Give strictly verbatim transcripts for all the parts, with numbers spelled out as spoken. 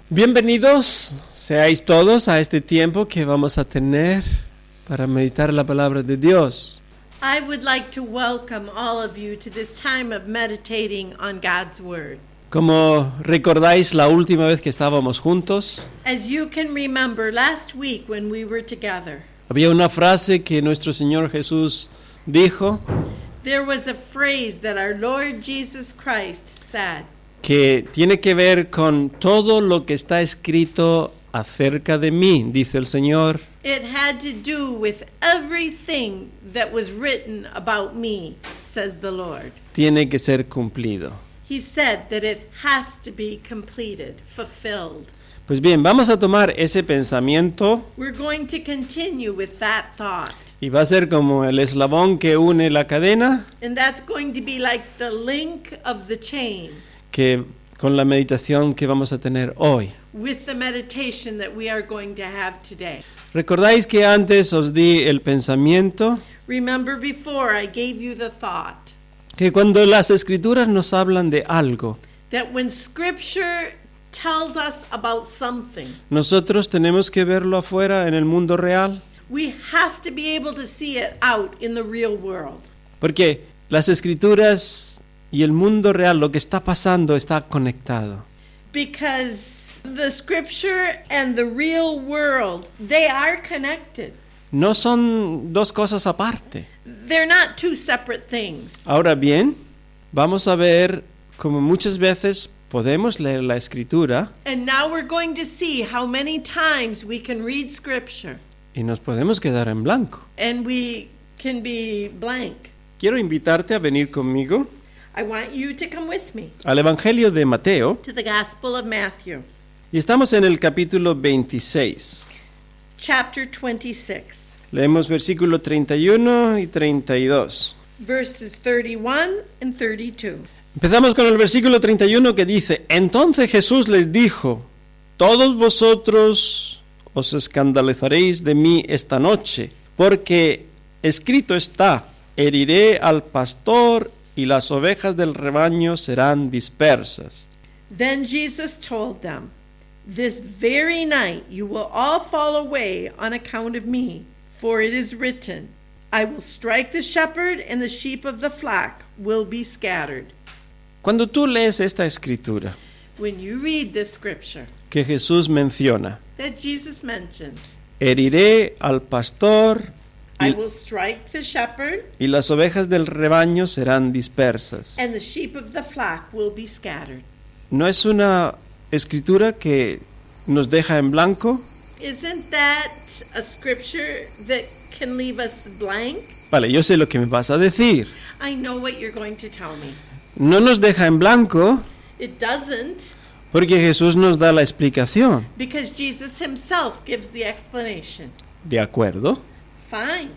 Bienvenidos seáis todos a este tiempo que vamos a tener para meditar la palabra de Dios. I would like to welcome all of you to this time of meditating on God's Word. Como recordáis la última vez que estábamos juntos, As you can remember, last week when we were together, había una frase que nuestro Señor Jesús dijo there was a phrase that our Lord Jesus Christ said. que tiene que ver con todo lo que está escrito acerca de mí, dice el Señor. It had to do with everything that was written about me, says the Lord. Tiene que ser cumplido. He said that it has to be completed, fulfilled. Pues bien, vamos a tomar ese pensamiento We're going to continue with that thought. y va a ser como el eslabón que une la cadena, And that's going to be like the link of the chain que con la meditación que vamos a tener hoy. with the meditation that we are going to have today. ¿Recordáis que antes os di el pensamiento? Remember before I gave you the thought Que cuando las escrituras nos hablan de algo, that when Scripture tells us about something, nosotros tenemos que verlo afuera en el mundo real, we have to be able to see it out in the real world. porque las escrituras y el mundo real, lo que está pasando, está conectado. Because the Scripture and the real world, they are connected. No son dos cosas aparte. They're not two separate things. Ahora bien, vamos a ver cómo muchas veces podemos leer la escritura And now we're going to see how many times we can read Scripture y nos podemos quedar en blanco. and we can be blank. Quiero invitarte a venir conmigo I want you to come with me al Evangelio de Mateo to the Gospel of Matthew, y estamos en el capítulo veintiséis. chapter twenty-six, Leemos versículo treinta y uno y treinta y dos. verses thirty-one and thirty-two. Empezamos con el versículo treinta y uno que dice: Entonces Jesús les dijo: Todos vosotros os escandalizaréis de mí esta noche, porque escrito está: heriré al pastor y las ovejas del rebaño serán dispersas. Then Jesus told them, This very night you will all fall away on account of me, for it is written, I will strike the shepherd and the sheep of the flock will be scattered. Cuando tú lees esta escritura When you read this scripture que Jesús menciona, that Jesus mentions, heriré al pastor I y, will strike the shepherd y las ovejas del rebaño serán dispersas. and the sheep of the flock will be scattered. ¿No es una escritura que nos deja en blanco? Isn't that a scripture that can leave us blank? Vale, yo sé lo que me vas a decir. I know what you're going to tell me. No nos deja en blanco It doesn't, porque Jesús nos da la explicación. because Jesus himself gives the explanation. ¿De acuerdo? Fine.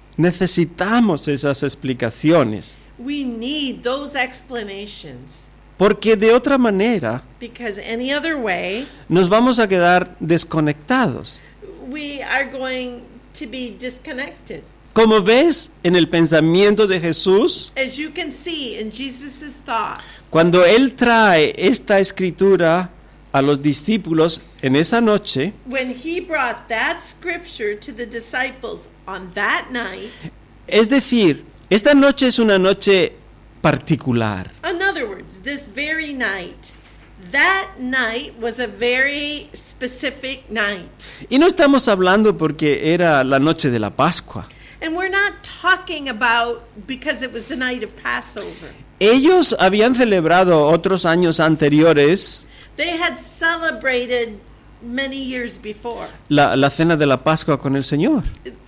Necesitamos esas explicaciones, We need those explanations, porque de otra manera because any other way, nos vamos a quedar desconectados. we are going to be disconnected. Como ves en el pensamiento de Jesús, As you can see in Jesus' thought, cuando Él trae esta escritura a los discípulos en esa noche, when he brought that scripture to the disciples on that night, es decir, esta noche es una noche particular. in other words, this very night, that night was a very specific night. Y no estamos hablando porque era la noche de la Pascua. And we're not talking about because it was the night of Passover. Ellos habían celebrado otros años anteriores They had celebrated many years before la, la cena de la Pascua con el Señor.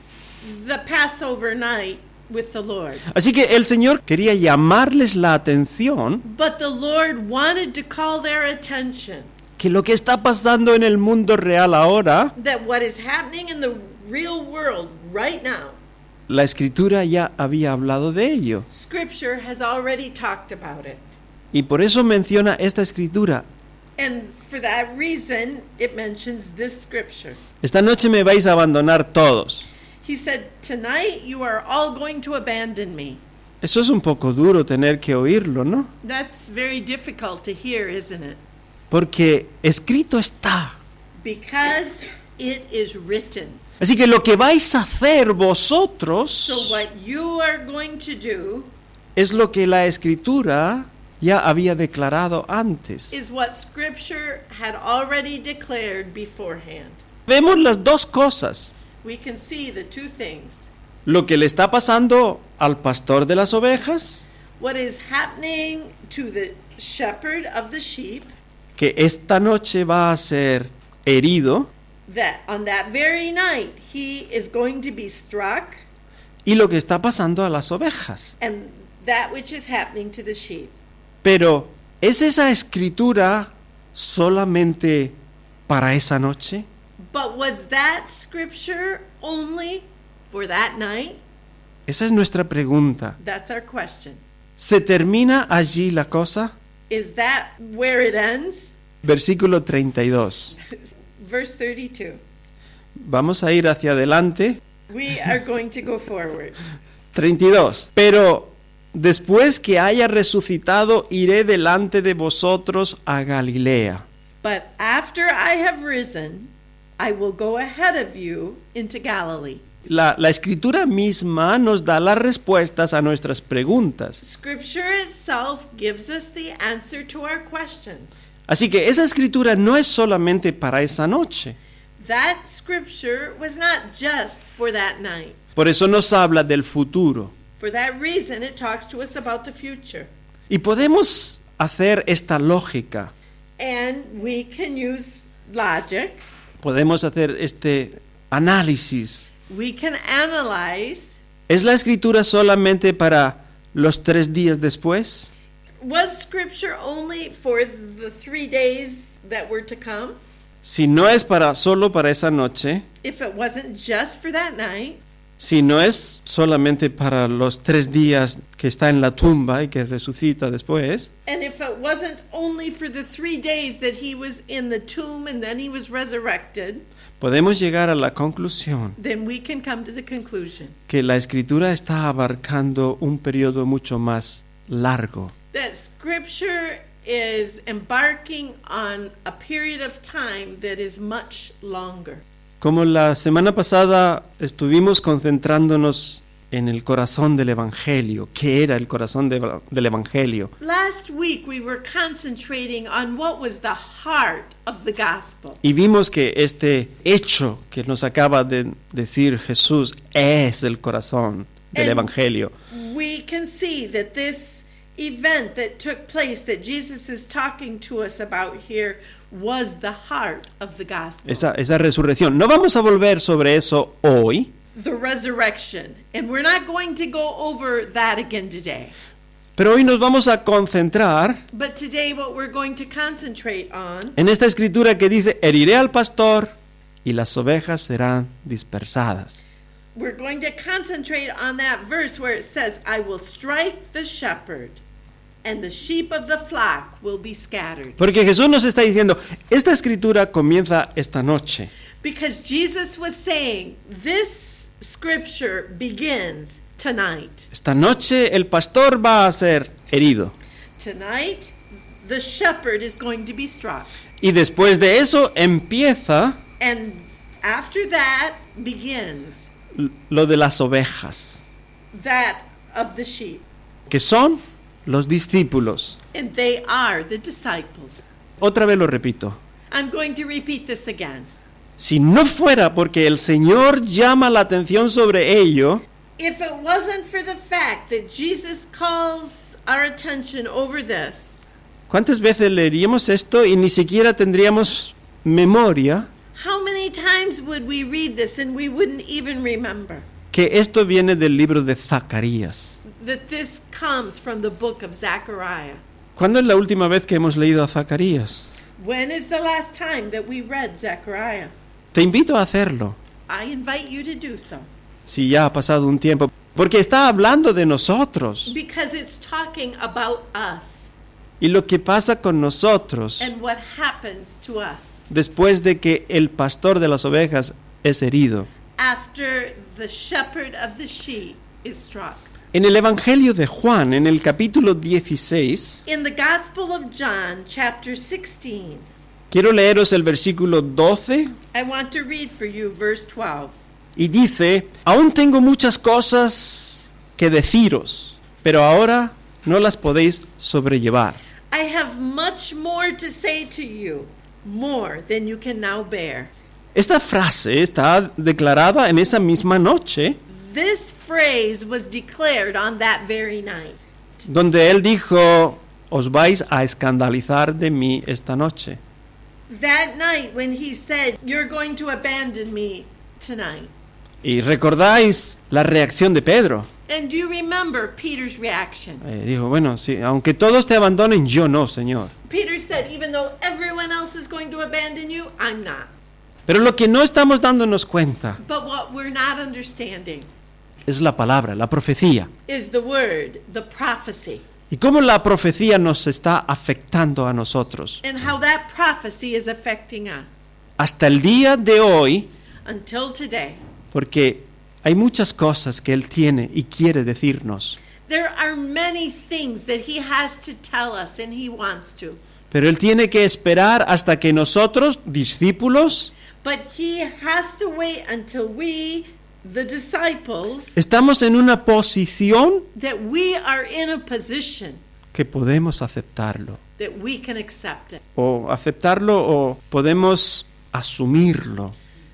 the Passover night with the Lord. Así que el Señor quería llamarles la atención But the Lord wanted to call their attention que lo que está pasando en el mundo real ahora, that what is happening in the real world right now, la Escritura ya había hablado de ello. Scripture has already talked about it. Y por eso menciona esta Escritura. And for that reason, it mentions this scripture. Esta noche me vais a abandonar todos. He said, tonight you are all going to abandon me. Eso es un poco duro tener que oírlo, ¿no? That's very difficult to hear, isn't it? porque escrito está. Because it is written. Así que lo que vais a hacer vosotros So what you are going to do es lo que la Escritura ya había declarado antes. is what Scripture had already declared beforehand. Vemos las dos cosas. We can see the two things. Lo que le está pasando al pastor de las ovejas, What is happening to the shepherd of the sheep, que esta noche va a ser herido, that on that very night he is going to be struck, y lo que está pasando a las ovejas. and that which is happening to the sheep. Pero, ¿es esa escritura solamente para esa noche? But was that scripture only for that night? Esa es nuestra pregunta. That's our question. ¿Se termina allí la cosa? Is that where it ends? Versículo treinta y dos. Verse thirty-two. Vamos a ir hacia adelante. We are going to go forward. treinta y dos. Pero después que haya resucitado, iré delante de vosotros a Galilea. But after I have risen, I will go ahead of you into Galilee. La, la escritura misma nos da las respuestas a nuestras preguntas. Scripture itself gives us the answer to our questions. Así que esa escritura no es solamente para esa noche. That scripture was not just for that night. Por eso nos habla del futuro. For that reason, it talks to us about the future. Y podemos hacer esta lógica. And we can use logic. Podemos hacer este análisis. We can analyze. ¿Es la escritura solamente para los tres días después? Was scripture only for the three days that were to come? Si no es para solo para esa noche, If it wasn't just for that night, si no es solamente para los tres días que está en la tumba y que resucita después, and if it wasn't only for the three days that he was in the tomb and then he was resurrected, podemos llegar a la conclusión then we can come to the conclusion que la escritura está abarcando un periodo mucho más largo. that scripture is embarking on a period of time that is much longer. Como la semana pasada estuvimos concentrándonos en el corazón del Evangelio, ¿qué era el corazón de- del Evangelio? Last week we were concentrating on what was the heart of the gospel. Y vimos que este hecho que nos acaba de decir Jesús es el corazón del And Evangelio. We can see that this event that took place that Jesus is talking to us about here was the heart of the gospel. Esa, esa resurrección. No vamos a volver sobre eso hoy, The resurrection. And we're not going to go over that again today. pero hoy nos vamos a concentrar But today what we're going to concentrate on en esta escritura que dice, heriré al pastor y las ovejas serán dispersadas. We're going to concentrate on that verse where it says, I will strike the shepherd, and the sheep of the flock will be scattered. Porque Jesús nos está diciendo, esta escritura comienza esta noche. Because Jesus was saying, this scripture begins tonight. Esta noche el pastor va a ser herido. Tonight, the shepherd is going to be struck. Y después de eso empieza And after that begins lo de las ovejas, that of the sheep. que son los discípulos. And they are the disciples. Otra vez lo repito. I'm going to repeat this again. Si no fuera porque el Señor llama la atención sobre ello, If it wasn't for the fact that Jesus calls our attention over this, ¿cuántas veces leeríamos esto y ni siquiera tendríamos memoria how many times would we read this and we wouldn't even remember que esto viene del libro de Zacarías? that this comes from the book of Zechariah? ¿Cuándo es la última vez que hemos leído a Zacarías? When is the last time that we read Zechariah? Te invito a hacerlo, I invite you to do so si ya ha pasado un tiempo, porque está hablando de nosotros because it's talking about us y lo que pasa con nosotros and what happens to us después de que el pastor de las ovejas es herido. after the shepherd of the sheep is struck. En el Evangelio de Juan, en el capítulo dieciséis, In the Gospel of John, chapter sixteen, Quiero leeros el versículo doce I want to read for you verse twelve. y dice, aún tengo muchas cosas que deciros, pero ahora no las podéis sobrellevar. I have much more to say to you, more than you can now bear. Esta frase está declarada en esa misma noche, This phrase was declared on that very night. donde él dijo, os vais a escandalizar de mí esta noche. That night when he said, you're going to abandon me tonight. Y recordáis la reacción de Pedro. And do you remember Peter's reaction? Eh, dijo, bueno, sí, aunque todos te abandonen, yo no, Señor. Peter said, even though everyone else is going to abandon you, I'm not. Pero lo que no estamos dándonos cuenta But what we're not understanding es la palabra, la profecía. is the word, the prophecy, Y cómo la profecía nos está afectando a nosotros. and how that prophecy is affecting us. Hasta el día de hoy, Until today, porque hay muchas cosas que Él tiene y quiere decirnos. there are many things that he has to tell us, and he wants to. Pero Él tiene que esperar hasta que nosotros, discípulos, But he has to wait until we, the disciples, estamos en una posición that we are in a position que podemos aceptarlo. that we can accept it. O aceptarlo o podemos asumirlo.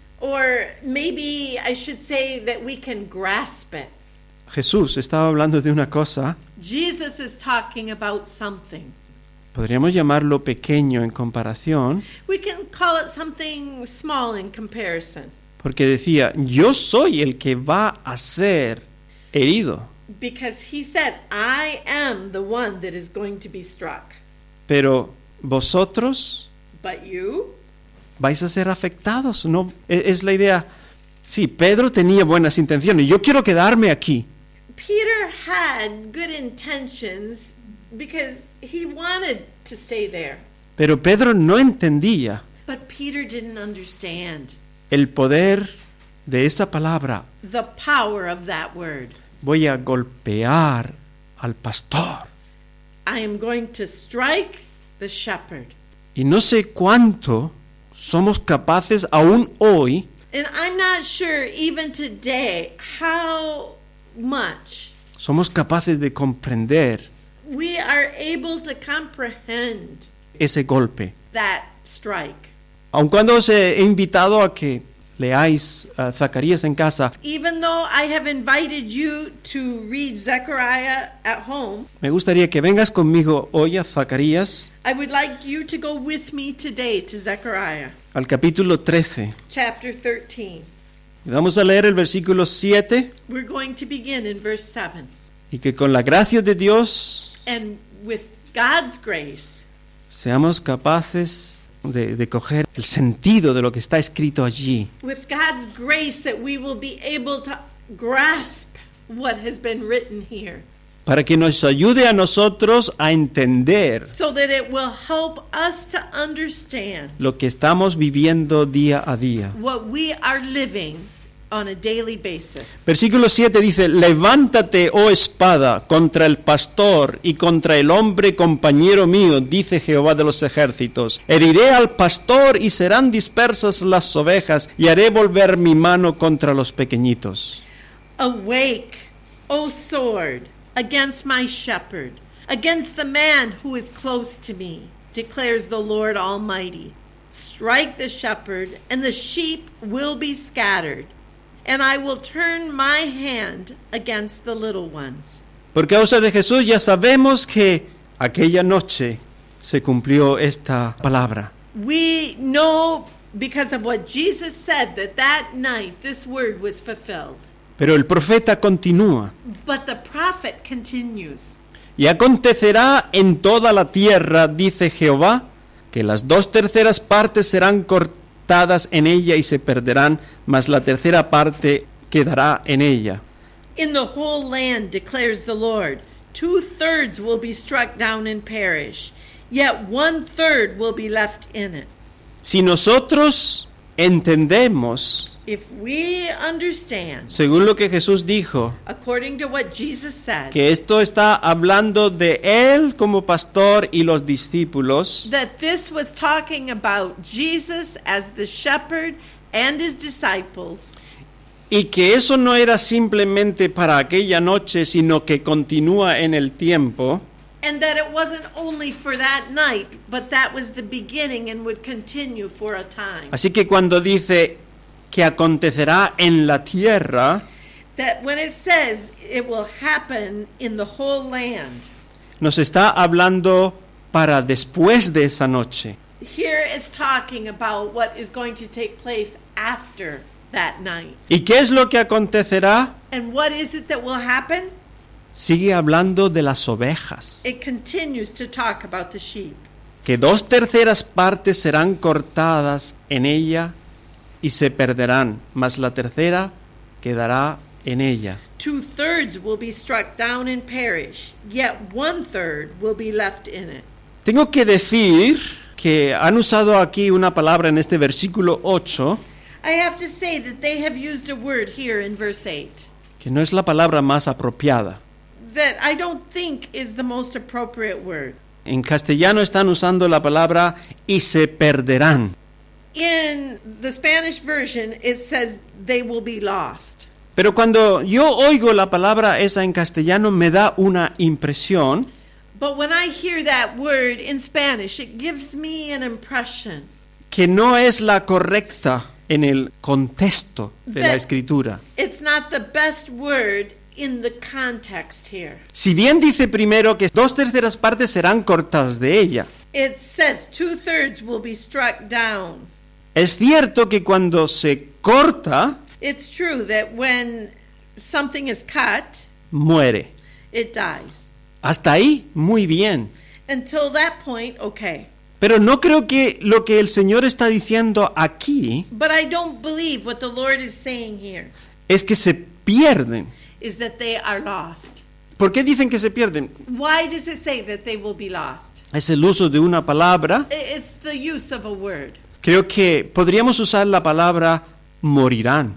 Or maybe I should say that we can grasp it. Jesús estaba hablando de una cosa, Jesus is talking about something. podríamos llamarlo pequeño en comparación, We can call it something small in comparison. porque decía, yo soy el que va a ser herido, Because he said, I am the one that is going to be struck. pero vosotros But you? vais a ser afectados. No, e- es la idea. Sí, Pedro tenía buenas intenciones. Yo quiero quedarme aquí. Peter had good intentions because he wanted to stay there. Pero Pedro no entendía But Peter didn't understand el poder de esa palabra. the power of that word. Voy a golpear al pastor. I am going to strike the shepherd. Y no sé cuánto somos capaces aún hoy And I'm not sure even today how much somos capaces de comprender we are able to comprehend ese golpe. that strike. Aun cuando os he invitado a que leáis a Zacarías en casa, Even though I have invited you to read Zechariah at home, me gustaría que vengas conmigo hoy a Zacarías, I would like you to go with me today to Zechariah, al capítulo trece. chapter thirteen. Y vamos a leer el versículo siete, We're going to begin in verse seven. y que con la gracia de Dios And with God's grace, seamos capaces de, de coger el sentido de lo que está escrito allí. with God's grace that we will be able to grasp what has been written here, Para que nos ayude a nosotros a entender so that it will help us to understand lo que estamos viviendo día a día. what we are living on a daily basis. Versículo siete dice, levántate, oh espada, contra el pastor y contra el hombre compañero mío, dice Jehová de los ejércitos. Heriré al pastor y serán dispersas las ovejas, y haré volver mi mano contra los pequeñitos. Awake, O sword, against my shepherd, against the man who is close to me, declares the Lord Almighty. Strike the shepherd, and the sheep will be scattered, and I will turn my hand against the little ones. Por causa de Jesús ya sabemos que aquella noche se cumplió esta palabra. We know because of what Jesus said that that night this word was fulfilled. Pero el profeta continúa. But the prophet continues. Y acontecerá en toda la tierra, dice Jehová, que las dos terceras partes serán cortadas en ella y se perderán, mas la tercera parte quedará en ella. In the whole land, declares the Lord, two-thirds will be struck down and perish, yet one-third will be left in it. Si nosotros entendemos If we understand, según lo que Jesús dijo, according to what Jesus said, que esto está hablando de Él como pastor y los discípulos, that this was talking about Jesus as the shepherd and his disciples, y que eso no era simplemente para aquella noche, sino que continúa en el tiempo, and that it wasn't only for that night, but that was the beginning and would continue for a time. así que cuando dice que acontecerá en la tierra, That when it says it will happen in the whole land, nos está hablando para después de esa noche. here it's talking about what is going to take place after that night. ¿Y qué es lo que acontecerá? And what is it that will happen? Sigue hablando de las ovejas, It continues to talk about the sheep. que dos terceras partes serán cortadas en ella y se perderán, mas la tercera quedará en ella. Two thirds will be struck down and perish, yet one third will be left in it. Tengo que decir que han usado aquí una palabra en este versículo ocho, I have to say that they have used a word here in verse eight que no es la palabra más apropiada. that I don't think is the most appropriate word. En castellano están usando la palabra y se perderán. In the Spanish version, it says they will be lost. Pero cuando yo oigo la palabra esa en castellano me da una impresión But when I hear that word in Spanish, it gives me an impression que no es la correcta en el contexto de la That- escritura. it's not the best word in the context here. Si bien dice primero que dos terceras partes serán cortadas de ella, It says two thirds will be struck down. es cierto que cuando se corta, It's true that when something is cut, muere. it dies. Hasta ahí, muy bien. Until that point, okay. Pero no creo que lo que el Señor está diciendo aquí But I don't believe what the Lord is saying here es que se pierden. is that they are lost. ¿Por qué dicen que se pierden? Why does it say that they will be lost? Es el uso de una palabra. I- It's the use of a word. Creo que podríamos usar la palabra morirán.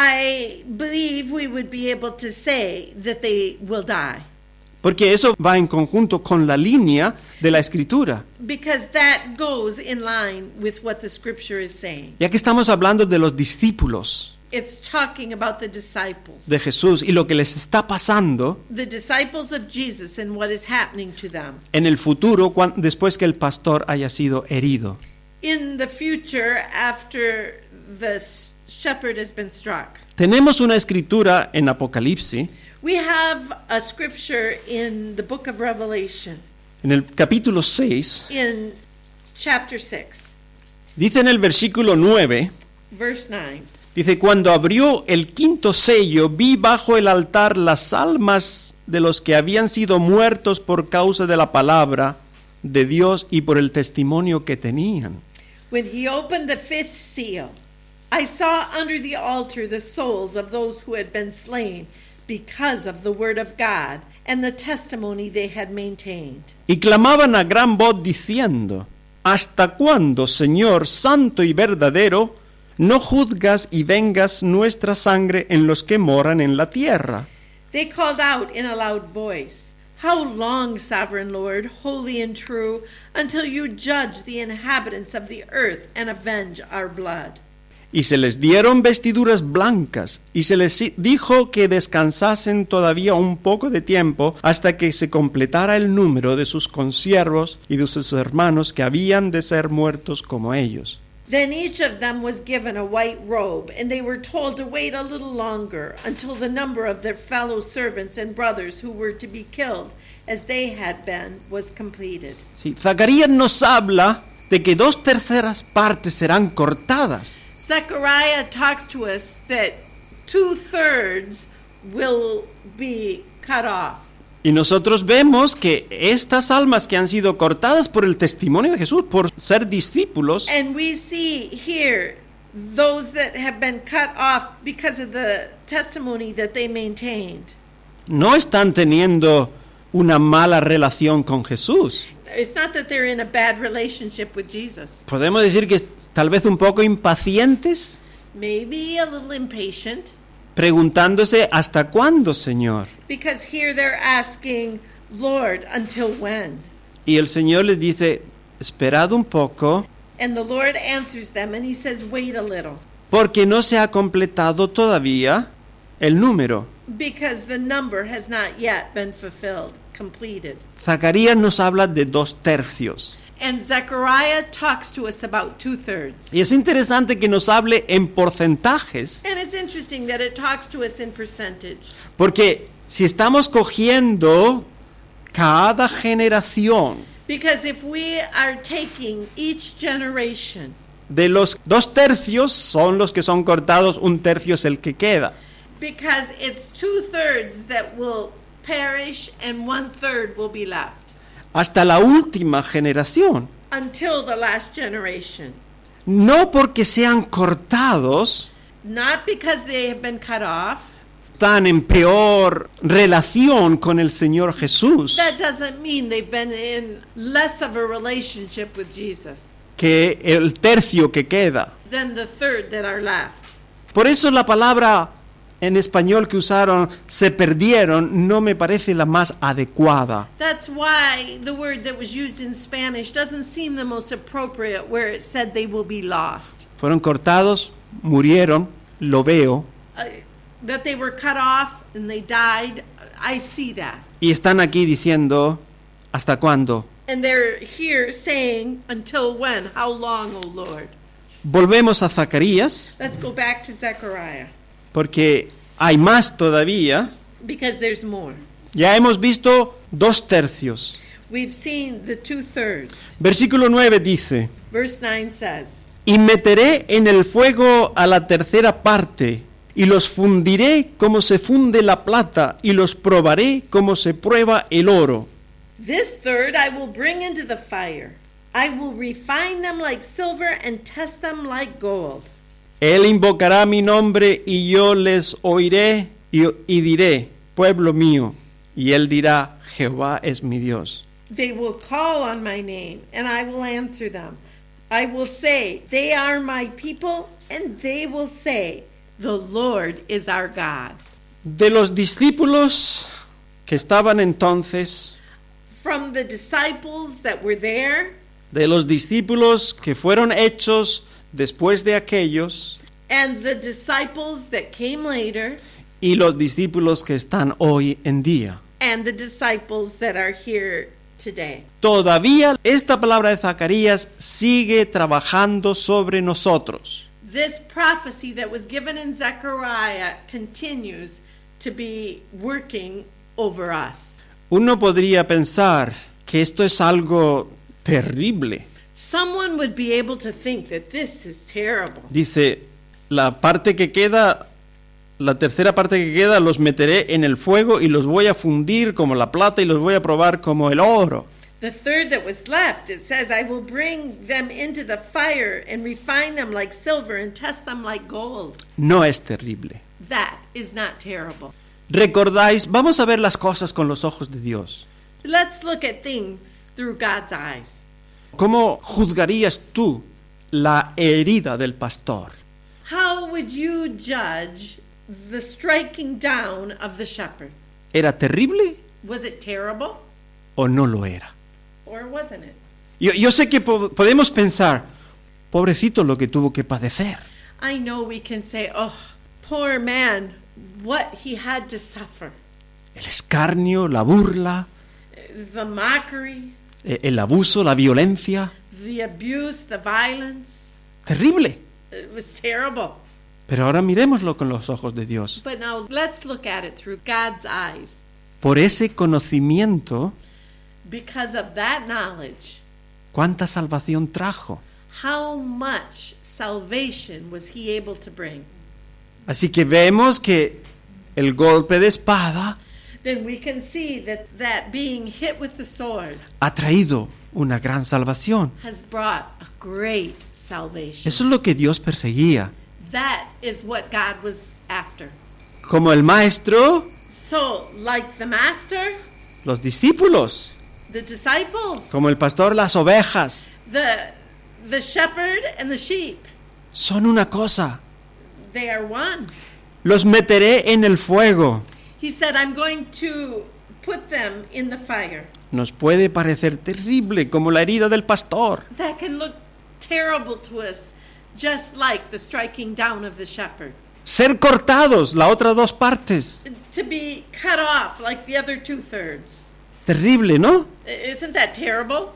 I believe we would be able to say that they will die Porque eso va en conjunto con la línea de la escritura. because that goes in line with what the scripture is saying. Ya que estamos hablando de los discípulos It's talking about the disciples. de Jesús y lo que les está pasando The disciples of Jesus and what is happening to them. en el futuro cuan- después que el pastor haya sido herido. In the future, after the s- shepherd has been struck. Tenemos una escritura en Apocalipsis, We have a scripture in the book of Revelation, en el capítulo seis, in chapter six, dice en el versículo nueve, verse nine. dice, cuando abrió el quinto sello, vi bajo el altar las almas de los que habían sido muertos por causa de la palabra de Dios y por el testimonio que tenían. When he opened the fifth seal, I saw under the altar the souls of those who had been slain because of the word of God and the testimony they had maintained. Y clamaban a gran voz diciendo, ¿hasta cuándo, Señor santo y verdadero, no juzgas y vengas nuestra sangre en los que moran en la tierra? They called out in a loud voice, How long, sovereign Lord, holy and true, until you judge the inhabitants of the earth and avenge our blood? Y se les dieron vestiduras blancas, y se les dijo que descansasen todavía un poco de tiempo hasta que se completara el número de sus consiervos y de sus hermanos que habían de ser muertos como ellos. Then each of them was given a white robe, and they were told to wait a little longer until the number of their fellow servants and brothers who were to be killed as they had been was completed. Sí, Zacarías nos habla de que dos terceras partes serán cortadas. Zechariah talks to us that two-thirds will be cut off. Y nosotros vemos que estas almas que han sido cortadas por el testimonio de Jesús, por ser discípulos, And we see here those that have been cut off because of the testimony that they maintained. no están teniendo una mala relación con Jesús. It's not that they're in a bad relationship with Jesus. Podemos decir que tal vez un poco impacientes. maybe a little impatient, preguntándose, ¿hasta cuándo, Señor? because here they're asking, Lord, until when? Y el Señor les dice, esperad un poco, And the Lord answers them and he says, wait a little, porque no se ha completado todavía el número. because the number has not yet been fulfilled, completed. Zacarías nos habla de dos tercios. And Zechariah talks to us about two-thirds. Y es interesante que nos hable en porcentajes, And it's interesting that it talks to us in percentage. porque si estamos cogiendo cada generación Because if we are taking each generation, de los dos tercios, son los que son cortados, un tercio es el que queda. because it's two-thirds that will perish and one-third will be left. Hasta la última generación. Until the last generation. No porque sean cortados, Not because they have been cut off. están en peor relación con el Señor Jesús That doesn't mean they've been in less of a relationship with Jesus que el tercio que queda. than the third that are left. Por eso la palabra en español que usaron, se perdieron, no me parece la más adecuada. That's why the word that was used in Spanish doesn't seem the most appropriate, where it said they will be lost. Fueron cortados, murieron, lo veo, Uh, that they were cut off and they died, I see that. y están aquí diciendo, ¿hasta cuándo? And they're here saying, until when? How long, O Lord? Volvemos a Zacarías, Let's go back to Zechariah, porque hay más todavía. because there's more. Ya hemos visto dos tercios. We've seen the two-thirds. Versículo nueve dice, Verse nine says, y meteré en el fuego a la tercera parte, y los fundiré como se funde la plata, y los probaré como se prueba el oro. this third I will bring into the fire. I will refine them like silver and test them like gold. Él invocará mi nombre, y yo les oiré, y, y diré, pueblo mío, y él dirá, Jehová es mi Dios. They will call on my name, and I will answer them. I will say, they are my people, and they will say, the Lord is our God. De los discípulos que estaban entonces, From the disciples that were there, de los discípulos que fueron hechos después de aquellos, and the disciples that came later, y los discípulos que están hoy en día. and the disciples that are here today. Todavía esta palabra de Zacarías sigue trabajando sobre nosotros. This prophecy that was given in Zechariah continues to be working over us. Uno podría pensar que esto es algo terrible. Someone would be able to think that this is terrible. Dice, la parte que queda, la tercera parte que queda, los meteré en el fuego y los voy a fundir como la plata y los voy a probar como el oro. The third that was left, it says, I will bring them into the fire and refine them like silver and test them like gold. No es terrible. That is not terrible. Recordáis, vamos a ver las cosas con los ojos de Dios. Let's look at things through God's eyes. ¿Cómo juzgarías tú la herida del pastor? How would you judge the striking down of the shepherd? ¿Era terrible Was it terrible o no lo era? or wasn't it? Yo, yo sé que po- podemos pensar, pobrecito lo que tuvo que padecer. I know we can say, oh, poor man, what he had to suffer. El escarnio, la burla, The mockery, eh, el abuso, la violencia. the abuse, the violence. Terrible. It was terrible. Pero ahora miremoslo con los ojos de Dios. But now let's look at it through God's eyes. Por ese conocimiento, Because of that knowledge, ¿cuánta salvación trajo? how much salvation was he able to bring? Así que vemos que el golpe de espada Then we can see that that being hit with the sword ha traído una gran salvación. has brought a great salvation. Eso es lo que Dios perseguía. That is what God was after. Como el maestro, So, like the master, los discípulos. the disciples, Como el pastor, las ovejas. the the shepherd and the sheep, Son una cosa. they are one. Los meteré en el fuego. He said, I'm going to put them in the fire. Nos puede parecer terrible como la herida del pastor. That can look terrible to us, just like the striking down of the shepherd. Ser cortados, las otras dos partes. To be cut off like the other two-thirds. Terrible, ¿no? Isn't that terrible?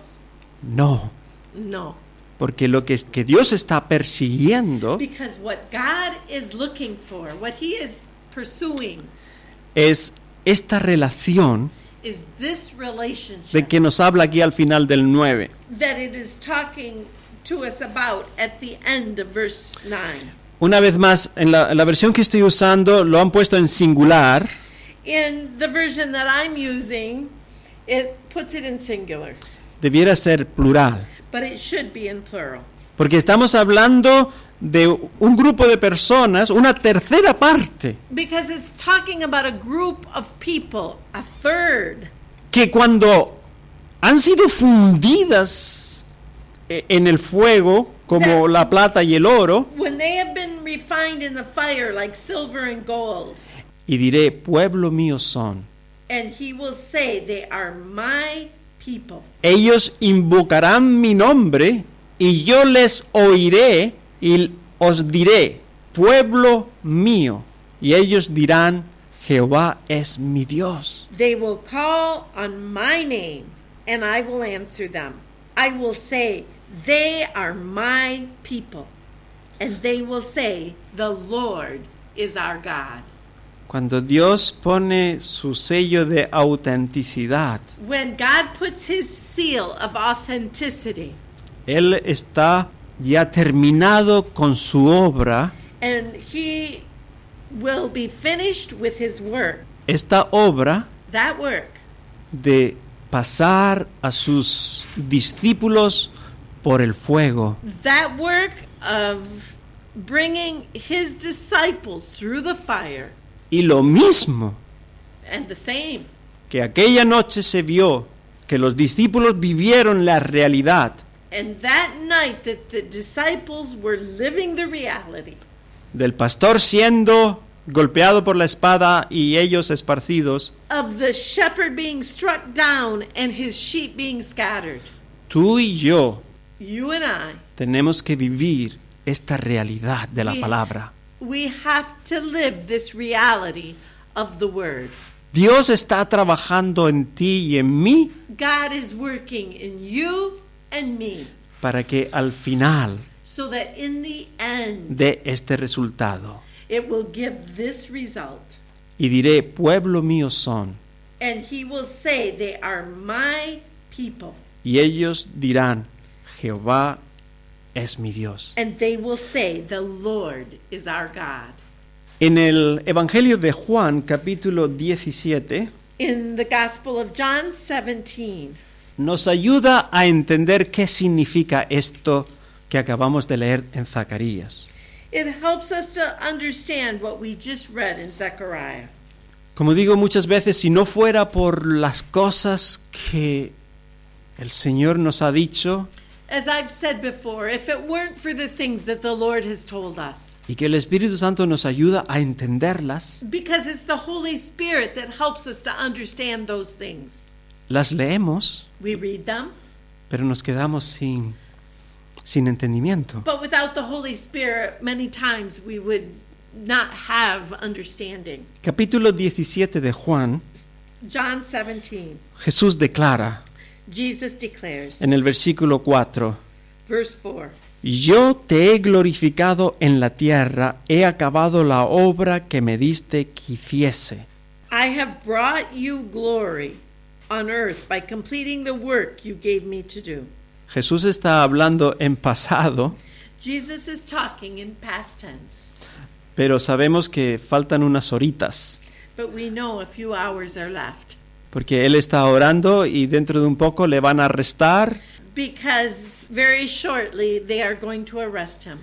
No, No. porque lo que, que Dios está persiguiendo Because what God is looking for, what He is pursuing, es esta relación is this relationship de que nos habla aquí al final del nueve. that it is talking to us about at the end of verse nine. Una vez más, en la, en la versión que estoy usando lo han puesto en singular, In the version that I'm using, it puts it in singular, debiera ser plural, but it should be in plural. porque estamos hablando de un grupo de personas, una tercera parte, Because it's talking about a group of people, a third, que cuando han sido fundidas eh, en el fuego, como la plata y el oro, when they have been refined in the fire like silver and gold, y diré, pueblo mío son. and He will say, they are my people. Ellos invocarán mi nombre y yo les oiré y os diré, pueblo mío. Y ellos dirán, Jehová es mi Dios. They will call on my name, and I will answer them. I will say, they are my people. And they will say, the Lord is our God. Cuando Dios pone su sello de autenticidad, When God puts His seal of authenticity, Él está ya terminado con su obra. and He will be finished with His work, Esta obra that work de pasar a sus discípulos por el fuego. that work of bringing His disciples through the fire, Y lo mismo and the same, que aquella noche se vio, que los discípulos vivieron la realidad and that night that the disciples were living the reality del pastor siendo golpeado por la espada y ellos esparcidos, of the shepherd being struck down and his sheep being scattered. tú y yo You and I, tenemos que vivir esta realidad de la we, palabra. we have to live this reality of the word. Dios está trabajando en ti y en mí God is working in you and me para que al final so that in the end dé este resultado. it will give this result. Y diré, pueblo mío son, And He will say, they are my people. y ellos dirán, Jehová es mi Dios. And they will say, the Lord is our God. En el Evangelio de Juan, capítulo diecisiete, In the Gospel of John seventeen, nos ayuda a entender qué significa esto que acabamos de leer en Zacarías. it helps us to understand what we just read in Zechariah. Como digo muchas veces, si no fuera por las cosas que el Señor nos ha dicho As I've said before, if it weren't for the things that the Lord has told us, y que el Espíritu Santo nos ayuda a entenderlas, because it's the Holy Spirit that helps us to understand those things. las leemos, We read them, pero nos quedamos sin, sin entendimiento. but without the Holy Spirit, many times we would not have understanding. Capítulo diecisiete de Juan, John seventeen, Jesús declara Jesus declares, en el versículo cuatro, verse four, yo te he glorificado en la tierra, he acabado la obra que me diste que hiciese. I have brought you glory on earth by completing the work you gave me to do. Jesús está hablando en pasado, Jesus is talking in past tense, pero sabemos que faltan unas horitas, but we know a few hours are left porque Él está orando y dentro de un poco le van a arrestar because very shortly they are going to arrest him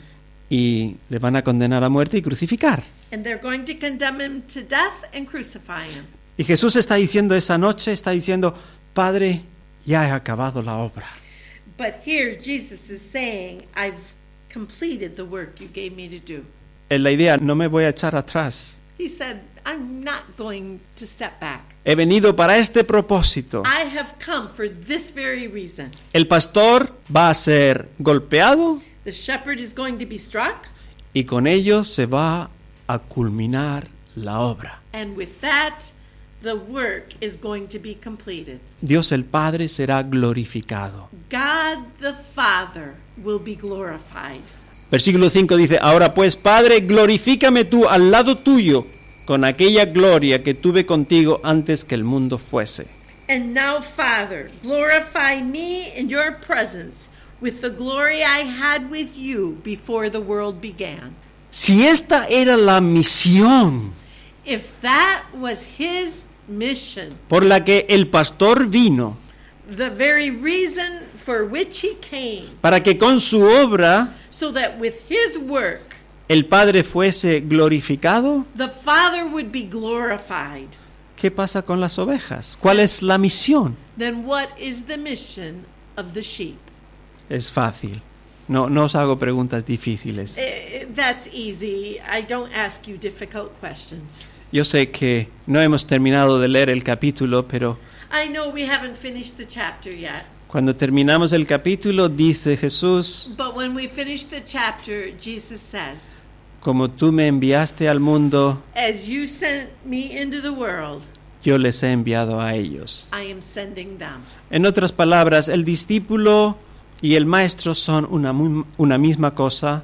y le van a condenar a muerte y crucificar. and they're going to condemn him to death and crucify him. Y Jesús está diciendo esa noche, está diciendo, Padre, ya he acabado la obra. But here Jesus is saying, I've completed the work you gave me to do. en la idea, no me voy a echar atrás. He said, I'm not going to step back. He venido para este propósito. I have come for this very reason. El pastor va a ser golpeado The shepherd is going to be struck, y con ello se va a culminar la obra. and with that, the work is going to be completed. Dios el Padre será glorificado. God the Father will be glorified. Versículo cinco dice, ahora pues, Padre, glorifícame tú al lado tuyo con aquella gloria que tuve contigo antes que el mundo fuese. And now, Father, glorify me in your presence with the glory I had with you before the world began. Si esta era la misión If that was his mission, por la que el pastor vino, the very reason for which he came, para que con su obra so that with his work, el Padre fuese glorificado, the Father would be glorified, ¿qué pasa con las ovejas? ¿Cuál es la misión? then what is the mission of the sheep? Es fácil. No, no os hago preguntas difíciles. Eh, That's easy. I don't ask you difficult questions. Yo sé que no hemos terminado de leer el capítulo, pero I know we haven't finished the chapter yet, cuando terminamos el capítulo dice Jesús, but when we finish the chapter, Jesus says, como tú me enviaste al mundo, as you sent me into the world, yo les he enviado a ellos. I am sending them. En otras palabras, el discípulo y el maestro son una, mu- una misma cosa.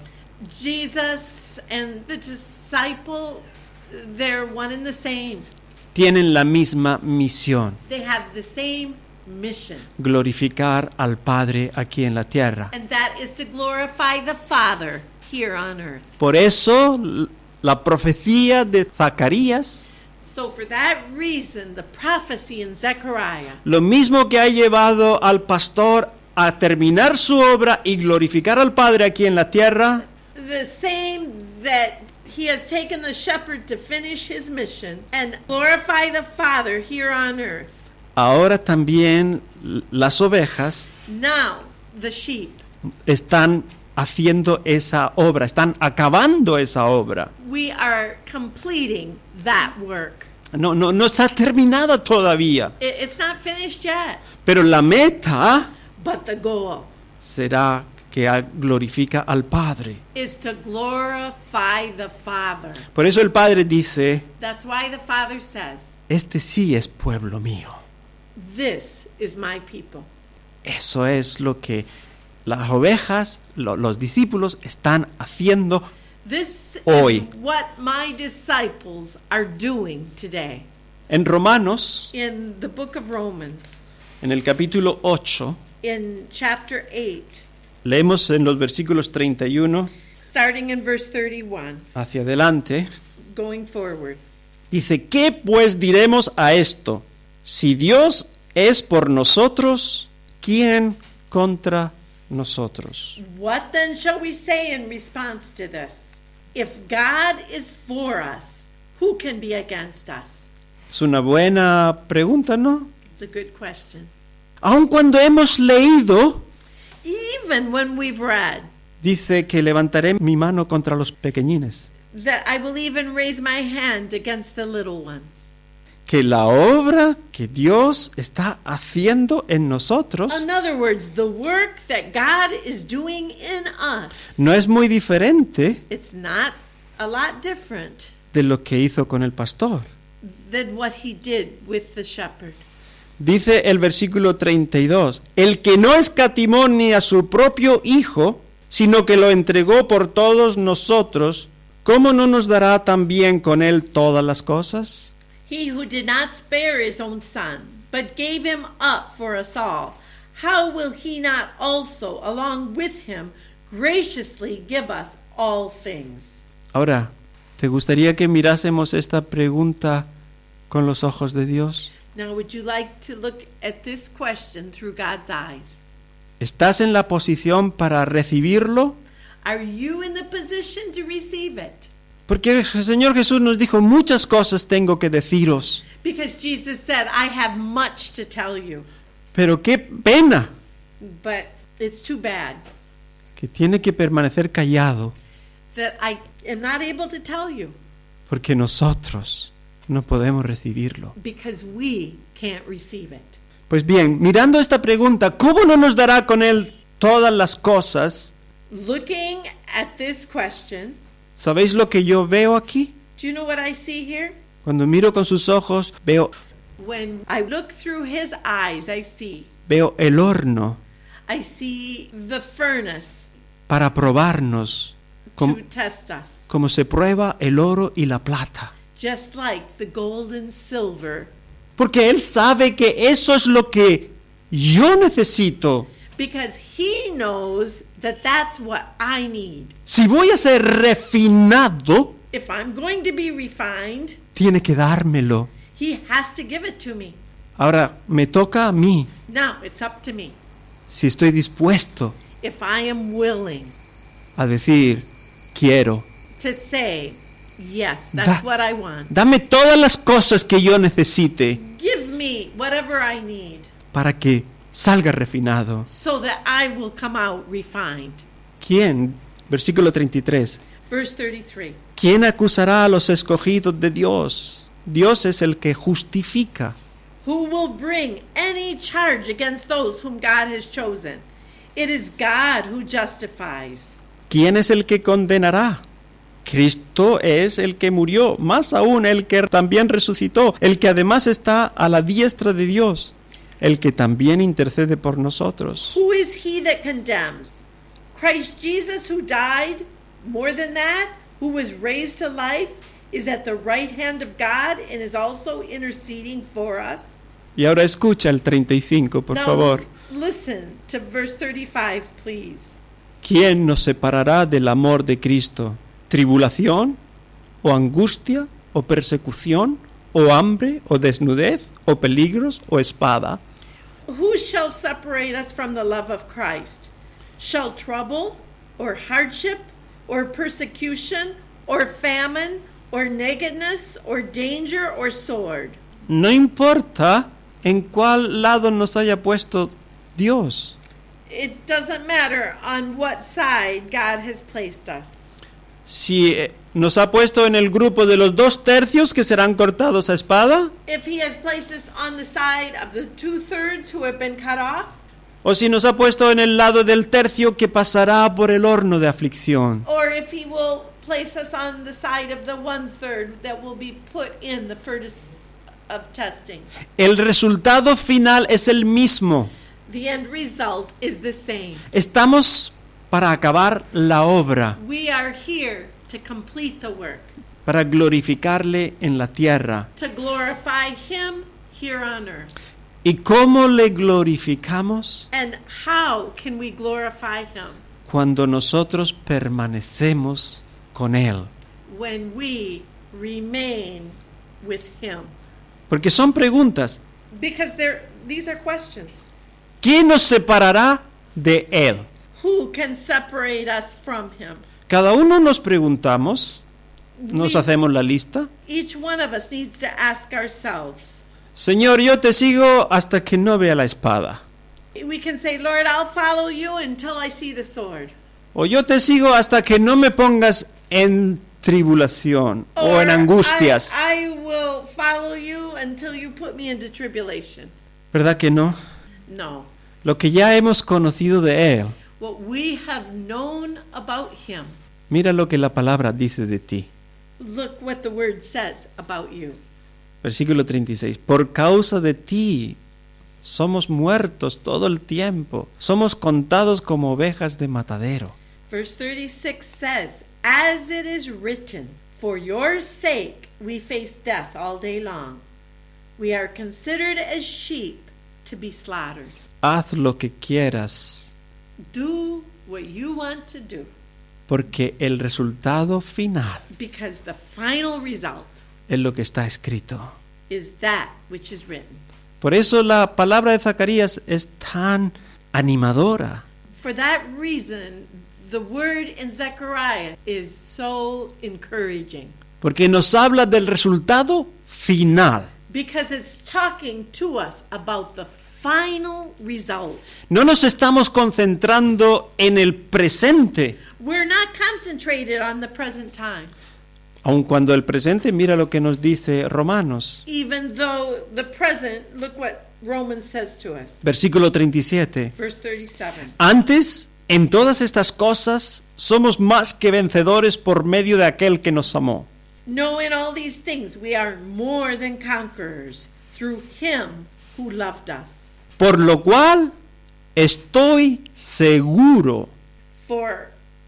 Jesus and the disciple, they're one and the same. Tienen la misma misión, They have the same mission, glorificar al Padre aquí en la tierra. and that is to glorify the Father here on earth. Por eso l- la profecía de Zacarías, So for that reason, the prophecy in Zechariah, lo mismo que ha llevado al pastor a terminar su obra y glorificar al Padre aquí en la tierra, the same that he has taken the shepherd to finish his mission and glorify the Father here on earth. ahora también l- las ovejas Now, the sheep, están haciendo esa obra, están acabando esa obra. we are completing that work. No, no, no está terminada todavía, It, it's not finished yet, pero la meta but the goal será que a- glorifica al Padre. is to glorify the Father. Por eso el Padre dice, That's why the Father says, este sí es pueblo mío. this is my people. Eso es lo que las ovejas, lo- los discípulos están haciendo. This Hoy. is what my disciples are doing today. En Romanos, In the book of Romans, en el capítulo ocho, in chapter eight, leemos en los versículos treinta y uno starting in verse thirty-one, hacia adelante, going forward. dice, ¿qué pues diremos a esto? Si Dios es por nosotros, ¿quién contra nosotros? What then shall we say in response to this? If God is for us, who can be against us? Es una buena pregunta, ¿no? It's a good question. Aun cuando hemos leído, Even when we've read dice que levantaré mi mano contra los pequeñines, that I will even raise my hand against the little ones. que la obra que Dios está haciendo en nosotros In other words, the work that God is doing in us, no es muy diferente it's not a lot different de lo que hizo con el pastor. than what he did with the shepherd. Dice el versículo treinta y dos, el que no escatimó ni a su propio Hijo, sino que lo entregó por todos nosotros, ¿cómo no nos dará también con él todas las cosas? He who did not spare his own son, but gave him up for us all, how will he not also, along with him, graciously give us all things? Ahora, ¿te gustaría que mirásemos esta pregunta con los ojos de Dios? Now, would you like to look at this question through God's eyes? ¿Estás en la posición para recibirlo? Are you in the position to receive it? Porque el Señor Jesús nos dijo, muchas cosas tengo que deciros, Because Jesus said, I have much to tell you, pero qué pena but it's too bad que tiene que permanecer callado that I am not able to tell you porque nosotros no podemos recibirlo. because we can't receive it. Pues bien, mirando esta pregunta, ¿cómo no nos dará con Él todas las cosas? Looking at this question, ¿Sabéis lo que yo veo aquí? do you know what I see here? Cuando miro con sus ojos, veo, When I look through his eyes, I see. veo el horno I see the furnace para probarnos, como, to test us. como se prueba el oro y la plata. Just like the gold and silver. Porque Él sabe que eso es lo que yo necesito. Because he knows that that's what I need. Si voy a ser refinado, If I'm going to be refined, tiene que dármelo. he has to give it to me. Ahora, me toca a mí, Now, it's up to me. si estoy dispuesto If I am willing a decir, quiero. to say, yes, that's Da- what I want. Dame todas las cosas que yo necesite Give me whatever I need para que salga refinado. so that I will come out refined. ¿Quién? Versículo treinta y tres. Verse thirty-three. ¿Quién acusará a los escogidos de Dios? Dios es el que justifica. Who will bring any charge against those whom God has chosen? It is God who justifies. ¿Quién es el que condenará? Cristo es el que murió, más aún el que también resucitó, el que además está a la diestra de Dios, el que también intercede por nosotros. Who is he that condemns? Christ Jesus, who died, more than that, who was raised to life, is at the right hand of God and is also interceding for us. Y ahora escucha el treinta y cinco, por Now, favor. listen to verse thirty-five, please. ¿Quién nos separará del amor de Cristo? ¿Tribulación? ¿O angustia? ¿O persecución? ¿O hambre? ¿O desnudez? ¿O peligros? ¿O espada? Who shall separate us from the love of Christ? Shall trouble, or hardship, or persecution, or famine, or nakedness, or danger, or sword? No importa en cuál lado nos haya puesto Dios. It doesn't matter on what side God has placed us. Si eh, nos ha puesto en el grupo de los dos tercios que serán cortados a espada, If he has placed us on the side of the two-thirds who have been cut off, o si nos ha puesto en el lado del tercio que pasará por el horno de aflicción. or if he will place us on the side of the one-third that will be put in the furnace of testing. El resultado final es el mismo. The end result is the same. Estamos para acabar la obra, We are here to complete the work, para glorificarle en la tierra. to glorify him here on earth. ¿Y cómo le glorificamos? And how can we glorify him? Cuando nosotros permanecemos con Él. When we remain with him. Porque son preguntas. Because there, these are questions. ¿Quién nos separará de Él? Who can separate us from him? Cada uno nos preguntamos, nos We- hacemos la lista. Each one of us needs to ask ourselves. Señor, yo te sigo hasta que no vea la espada. We can say, Lord, I'll follow you until I see the sword. O yo te sigo hasta que no me pongas en tribulación o Or en angustias. I, I will follow you until you put me into tribulation. ¿Verdad que no? No. Lo que ya hemos conocido de Él. What we have known about him. Mira lo que la palabra dice de ti. Look what the word says about you. Versículo treinta y seis. Por causa de ti somos muertos todo el tiempo. Somos contados como ovejas de matadero. Verse thirty-six says, as it is written, for your sake we face death all day long. We are considered as sheep to be slaughtered. Haz lo que quieras, Do what you want to do, porque el resultado final because the final result es lo que está escrito. is that which is written. Por eso la palabra de Zacarías es tan animadora. For that reason, the word in Zechariah is so encouraging, Porque nos habla del resultado final. because it's talking to us about the final result. No nos estamos concentrando en el presente, We're not concentrated on the present time, aun cuando el presente, mira lo que nos dice Romanos, even though the present, look what Romans says to us. versículo treinta y siete. Verse thirty-seven. Antes, en todas estas cosas, somos más que vencedores por medio de aquel que nos amó. No, in all these things we are more than conquerors through him who loved us. Por lo cual, estoy seguro. For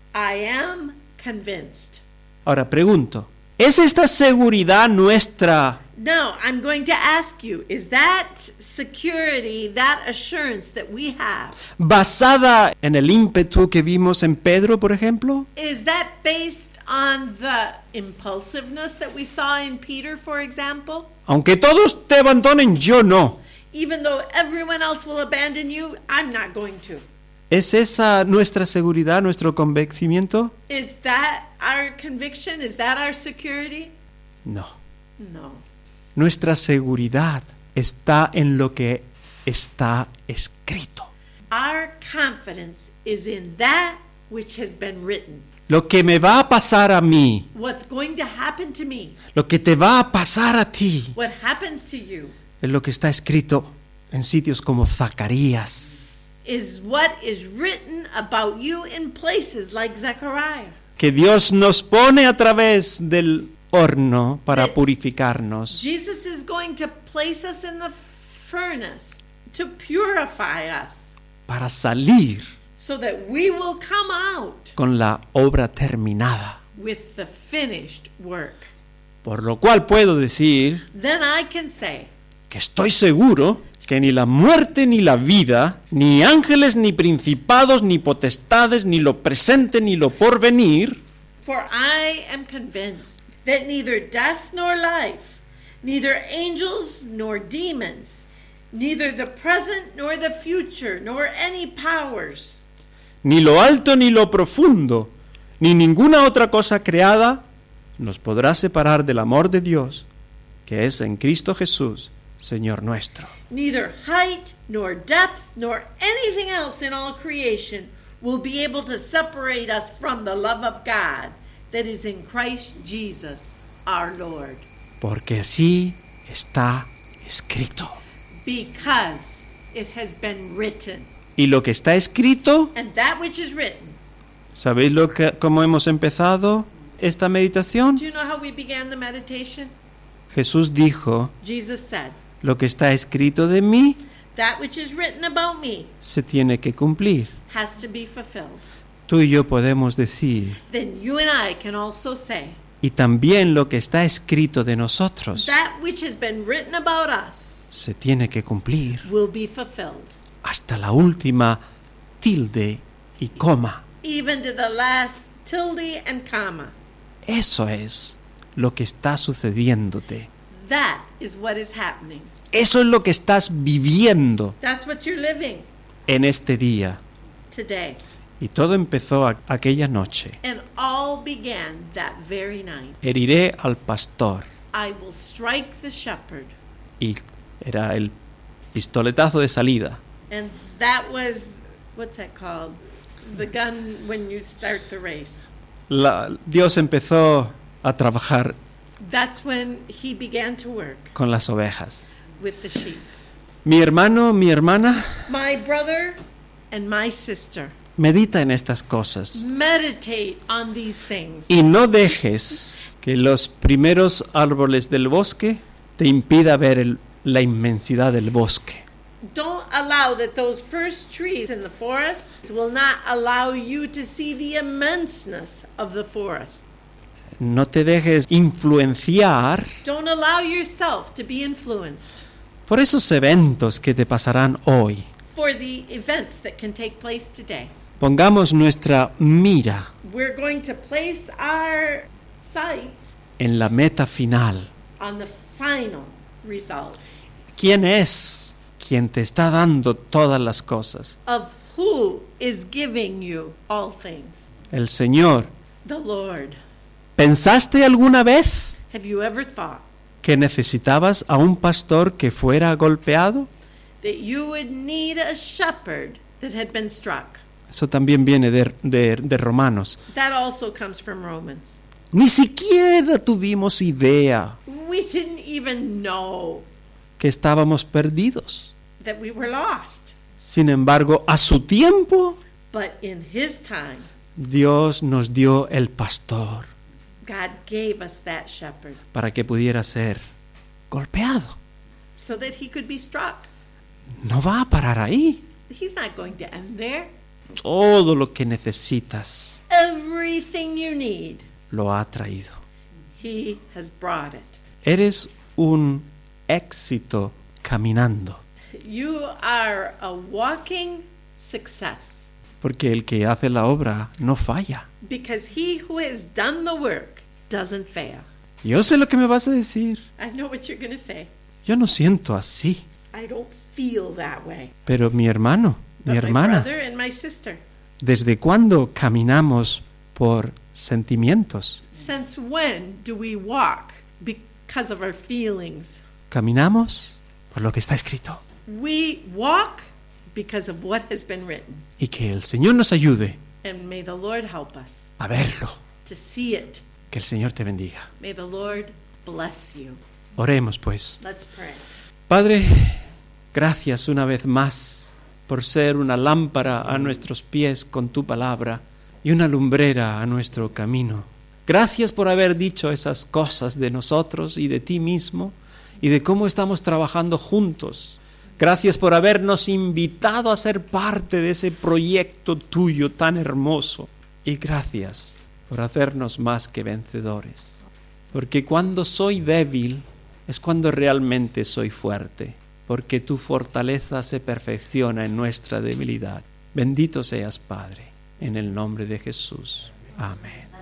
I am convinced. Ahora pregunto, ¿es esta seguridad nuestra Now, I'm going to ask you, is that security, that assurance that we have, basada en el ímpetu que vimos en Pedro, por ejemplo? is that based on the impulsiveness that we saw in Peter, for example? Aunque todos te abandonen, yo no. Even though everyone else will abandon you, I'm not going to. ¿Es esa nuestra seguridad, nuestro convencimiento? Is that our conviction? Is that our security? No. No. Nuestra seguridad está en lo que está escrito. Our confidence is in that which has been written. Lo que me va a pasar a mí, What's going to happen to me, lo que te va a pasar a ti, what happens to you, es lo que está escrito en sitios como Zacarías. is what is written about you in places like Zechariah. Que Dios nos pone a través del horno para purificarnos. Jesus is going to place us in the furnace to purify us Para salir so that we will come out con la obra terminada. with the finished work. Por lo cual puedo decir Then I can say, que estoy seguro que ni la muerte ni la vida, ni ángeles ni principados ni potestades, ni lo presente ni lo porvenir, for I am convinced that neither death nor life, neither angels nor demons, neither the present nor the future, nor any powers, ni lo alto ni lo profundo, ni ninguna otra cosa creada, nos podrá separar del amor de Dios, que es en Cristo Jesús, Señor nuestro. neither height nor depth nor anything else in all creation will be able to separate us from the love of God that is in Christ Jesus our Lord. Porque así está escrito. Because it has been written. Y lo que está escrito, And that which is written. ¿sabéis lo que, cómo hemos empezado esta meditación? Do you know how we began the meditation? Jesús dijo, Jesus said, lo que está escrito de mí that which is written about me se tiene que cumplir. has to be fulfilled. Tú y yo podemos decir, Then you and I can also say, y también lo que está escrito de nosotros that which has been written about us se tiene que cumplir will be fulfilled. hasta la última tilde y coma. Even to the last tilde and comma. Eso es lo que está sucediéndote. That is what is happening. Eso es lo que estás viviendo That's what you're living en este día. today. Y todo empezó a- aquella noche. And all began that very night. Heriré al pastor. I will strike the shepherd. Y era el pistoletazo de salida. And that was, what's that called? The gun when you start the race. La- Dios empezó a trabajar That's when he began to work con las ovejas. with the sheep. Mi hermano, mi hermana, My brother and my sister, medita en estas cosas. meditate on these things. Y no dejes que los primeros árboles del bosque te impida ver el- la inmensidad del bosque. Don't allow that those first trees in the forest will not allow you to see the immenseness of the forest. No te dejes influenciar Don't allow yourself to be influenced por esos eventos que te pasarán hoy. for the events that can take place today. Pongamos nuestra mira We're going to place our sights en la meta final. on the final result ¿Quién es quien te está dando todas las cosas? of who is giving you all things. El Señor. The Lord. ¿Pensaste alguna vez Have you ever thought que necesitabas a un pastor que fuera golpeado? that you would need a shepherd that had been struck. Eso también viene de, de, de Romanos. That also comes from Romans. Ni siquiera tuvimos idea We didn't even know que estábamos perdidos. that we were lost. Sin embargo, a su tiempo, But in His time, Dios nos dio el pastor God gave us that shepherd para que pudiera ser golpeado. so that He could be struck. No va a parar ahí. He's not going to end there. Todo lo que necesitas Everything you need, lo ha traído. He has brought it. Eres un éxito caminando, You are a walking success porque el que hace la obra no falla. because He who has done the work doesn't fail. Yo sé lo que me vas a decir. I know what you're going to say. Yo no siento así. I don't feel that way. Pero mi hermano, mi But my hermana, brother and my sister, ¿desde cuándo caminamos por sentimientos? since when do we walk because of our feelings? Caminamos por lo que está escrito. We walk because of what has been written. Y que el Señor nos ayude And may the Lord help us a verlo. to see it. Que el Señor te bendiga. May the Lord bless you. Oremos pues. Let's pray. Padre, gracias una vez más por ser una lámpara a nuestros pies con tu palabra y una lumbrera a nuestro camino. Gracias por haber dicho esas cosas de nosotros y de ti mismo y de cómo estamos trabajando juntos. Gracias por habernos invitado a ser parte de ese proyecto tuyo tan hermoso. Y gracias por hacernos más que vencedores. Porque cuando soy débil es cuando realmente soy fuerte. Porque tu fortaleza se perfecciona en nuestra debilidad. Bendito seas, Padre, en el nombre de Jesús. Amén.